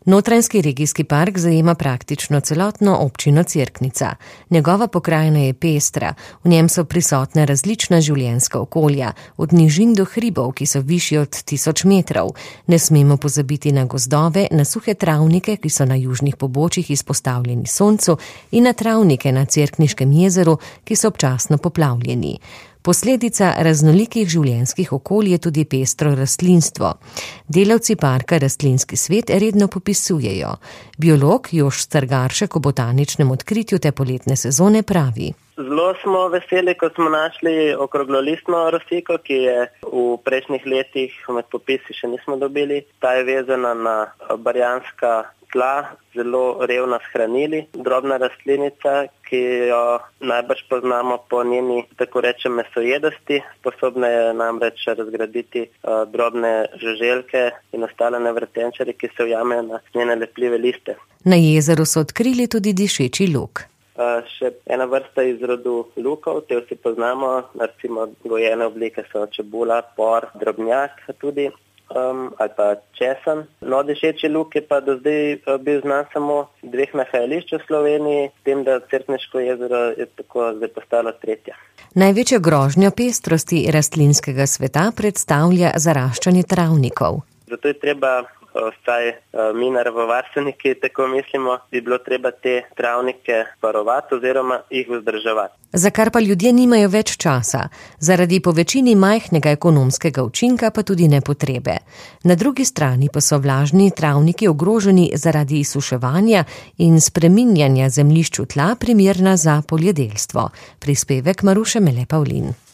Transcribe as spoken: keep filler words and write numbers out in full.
Notranjski regijski park zajema praktično celotno občino Cerknica. Njegova pokrajina je pestra, v njem so prisotna različna življenjska okolja, od nižin do hribov, ki so višji od tisoč metrov. Ne smemo pozabiti na gozdove, na suhe travnike, ki so na južnih pobočjih izpostavljeni soncu, in na travnike na Cerkniškem jezeru, ki so občasno poplavljeni. Posledica raznolikih življenjskih okolij je tudi pestro rastlinstvo. Delavci parka Rastlinski svet redno popisujejo. Biolog Jošt Strgaršek o botaničnem odkritju te poletne sezone pravi. Zelo smo veseli, ko smo našli okroglolistno rosiko, ki je v prejšnjih letih med popisi še nismo dobili. Ta je vezana na barjanska tla, zelo revno shranili. Drobna rastlinica, ki jo najbrž poznamo po njeni, tako rečem, mesojedosti. Sposobna je namreč razgraditi uh, drobne žuželke in ostale nevrtenčarje, ki se ujamejo na njene lepljive liste. Na jezeru so odkrili tudi dišeči luk. Uh, še ena vrsta iz rodu lukov, te vsi poznamo, recimo gojene oblike so čebula, por, drobnjak tudi. Um, ali pa česen. No, dišeči luk je pa do zdaj bil znan samo dveh nahajališč v Sloveniji, s tem, da Cerkniško jezero je tako zdaj postalo tretja. Največjo grožnjo pestrosti rastlinskega sveta predstavlja zaraščanje travnikov. Zato je treba, vsaj mi naravovarstveniki, tako mislimo, bi bilo treba te travnike varovati oziroma jih vzdrževati. Za kar pa ljudje nimajo več časa, zaradi po večini majhnega ekonomskega učinka pa tudi ne potrebe. Na drugi strani pa so vlažni travniki ogroženi zaradi izsuševanja in spreminjanja zemljišč v tla primerna za poljedelstvo. Prispevek Maruše Mele Pavlin.